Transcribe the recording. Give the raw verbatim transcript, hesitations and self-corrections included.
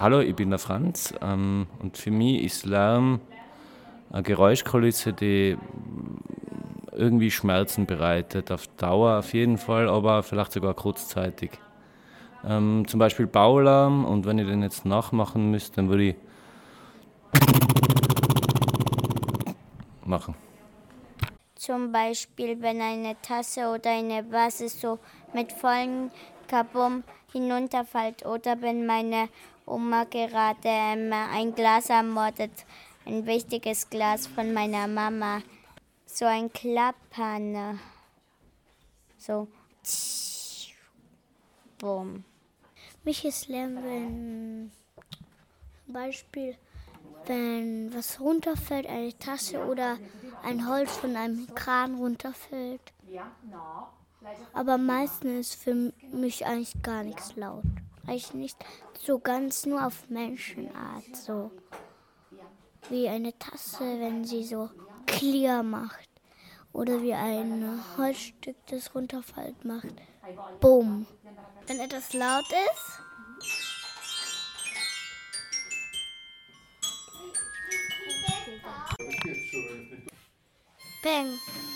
Hallo, ich bin der Franz ähm, und für mich ist Lärm eine Geräuschkulisse, die irgendwie Schmerzen bereitet, auf Dauer auf jeden Fall, aber vielleicht sogar kurzzeitig. Ähm, zum Beispiel Baulärm, und wenn ich den jetzt nachmachen müsste, dann würde ich machen. Zum Beispiel, wenn eine Tasse oder eine Vase so mit vollem Kabum hinunterfällt oder wenn meine Oma gerade ähm, ein Glas ermordet, ein wichtiges Glas von meiner Mama, so ein Klappern, äh, so bumm. Mich ist Lärm, wenn zum Beispiel, wenn was runterfällt, eine Tasse oder ein Holz von einem Kran runterfällt. Aber meistens ist für mich eigentlich gar nichts laut. Eigentlich nicht so ganz, nur auf Menschenart, so wie eine Tasse, wenn sie so clear macht. Oder wie ein Holzstück, das runterfällt, macht. Boom. Wenn etwas laut ist, Peng.